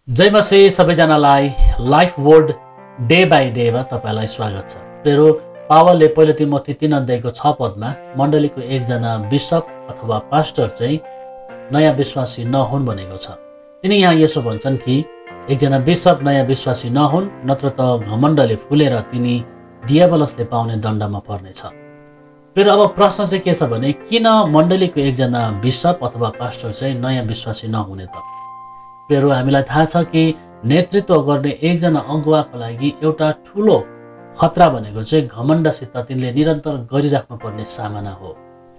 जय मसी सबैजनालाई life word day by डेमा तपाईँलाई स्वागत छ। प्रेरो पावलले पहिलो तिमोथी 3:6 मण्डलीको एकजना बिशप अथवा पास्टर चाहिँ नयाँ विश्वासी नहुन् भनेको छ। तिनी यहाँ यसो भन्छन् कि एकजना बिशप नयाँ विश्वासी नहुन्, नत्र त घमण्डले फुलेर तिनी दियाबलसले पाउने दण्डमा पर्नेछ। फेरि अब प्रश्न चाहिँ के छ भने किन मण्डलीको एकजना बिशप अथवा पास्टर चाहिँ नयाँ विश्वासी नहुने त? फेरि हामीलाई थाहा छ कि नेतृत्व गर्ने एकजना अगुवाको लागि एउटा ठुलो खतरा भनेको चाहिँ घमण्डसित तिनले निरन्तर गरिराख्नु पर्ने सामना हो।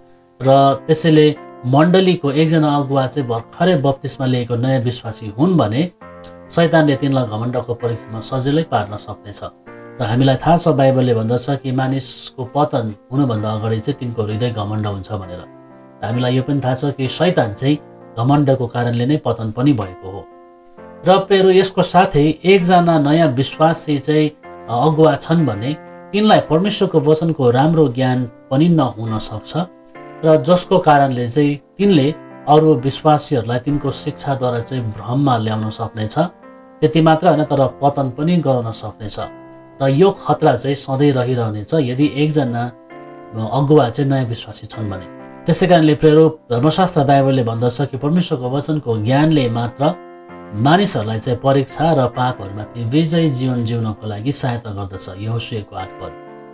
र त्यसैले मण्डलीको एकजना अगुवा चाहिँ भर्खरै बप्तिस्मा लिएको नयाँ विश्वासी हुन् भने शैतानले तिनलाई घमण्डको परीक्षामा सजिलै पार्न सक्नेछ। र हामीलाई थाहा छ बाइबलले भन्दछ कि मानिसको पतन हुनुभन्दा अगाडि चाहिँ तिनको हृदय घमण्ड हुन्छ भनेर। हामीलाई यो पनि थाहा छ कि शैतान चाहिँ घमण्डको कारणले नै पतन पनि भएको हो। र फेरि यसको साथै एकजना नयाँ विश्वासी चाहिँ अगुवा छन् भने तिनलाई परमेश्वरको वचनको राम्रो ज्ञान पनि नहुन सक्छ र जसको कारणले चाहिँ तिनले अरू विश्वासीहरूलाई तिनको शिक्षाद्वारा चाहिँ भ्रममा ल्याउन सक्नेछ। त्यति मात्र होइन तर पतन पनि गराउन सक्नेछ। र यो खतरा चाहिँ सधैँ रहिरहनेछ यदि एकजना अगुवा चाहिँ नयाँ विश्वासी छन् भने। त्यसै कारणले प्रेरो धर्मशास्त्र बाइबलले भन्दछ कि परमेश्वरको वचनको ज्ञानले मात्र मानिसहरूलाई चाहिँ परीक्षा र पापहरूमाथि विजयी जीवन जिउनको लागि सहायता गर्दछ। यहोशुएको 8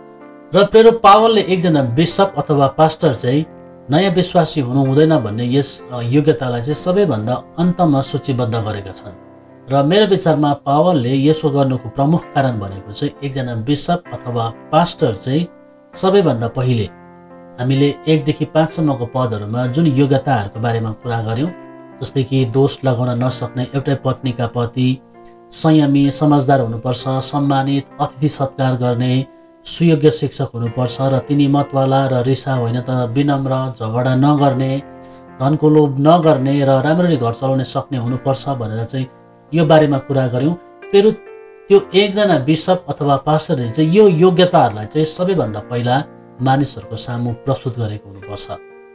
र प्रेरो पावलले एकजना बिशप अथवा पास्टर चाहिँ नयाँ विश्वासी हुनु हुँदैन भन्ने यस योग्यतालाई चाहिँ सबैभन्दा अन्तमा सूचीबद्ध गरेका छन्। र मेरो विचारमा पावलले यसो गर्नुको प्रमुख कारण भनेको चाहिँ एकजना बिशप अथवा पास्टर चाहिँ सबैभन्दा पहिले हामीले 1 देखि 5 सम्मको पदहरूमा जुन योग्यताहरूको बारेमा कुरा गर्यौं, जस्तै कि दोष लगाउन नसक्ने एउटै पत्नीका पति, संयमी समझदार हुनुपर्छ, सम्मानित अतिथि सत्कार गर्ने, सुयोग्य शिक्षक हुनुपर्छ र तिनी मतवाला र रिसा होइन त विनम्र, झगडा नगर्ने, धनको लोभ नगर्ने र राम्ररी घर चलाउन सक्ने हुनुपर्छ भनेर चाहिँ यो बारेमा कुरा गर्यौं। फेरि त्यो एकजना बिशप अथवा पास्टरले चाहिँ यो योग्यताहरूलाई चाहिँ सबैभन्दा पहिला मानिसहरूको सामु प्रस्तुत गरेको हुनुपर्छ।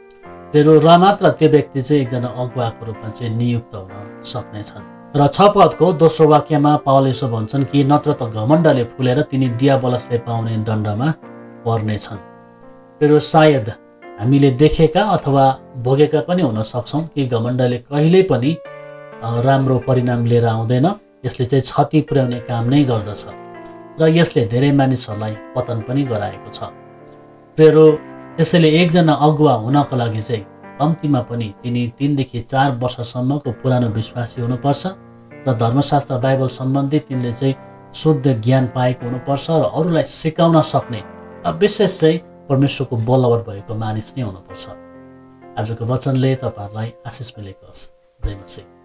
फेरि र मात्र त्यो व्यक्ति चाहिँ एकजना अगुवाको रूपमा चाहिँ नियुक्त हुन सक्नेछन्। र 6 पदको दोस्रो वाक्यमा पावल यसो भन्छन् कि नत्र त घमण्डले फुलेर तिनी दियाबलसले पाउने दण्डमा पर्नेछन्। फेरि सायद हामीले देखेका अथवा भोगेका पनि हुन सक्छौँ कि घमण्डले कहिल्यै पनि राम्रो परिणाम लिएर आउँदैन। यसले चाहिँ क्षति पुर्याउने काम नै गर्दछ र यसले धेरै मानिसहरूलाई पतन पनि गराएको छ। फेरि त्यसैले एकजना अगुवा हुनको लागि चाहिँ कम्तीमा पनि तिनी 3 देखि 4 वर्षसम्मको पुरानो विश्वासी हुनुपर्छ र धर्मशास्त्र बाइबल सम्बन्धी तिनले चाहिँ शुद्ध ज्ञान पाएको हुनुपर्छ र अरूलाई सिकाउन सक्ने विशेष चाहिँ परमेश्वरको बलवर भएको मानिस नै हुनुपर्छ। आजको वचनले तपाईहरुलाई आशिष मिलेको होस्। जय मसीह।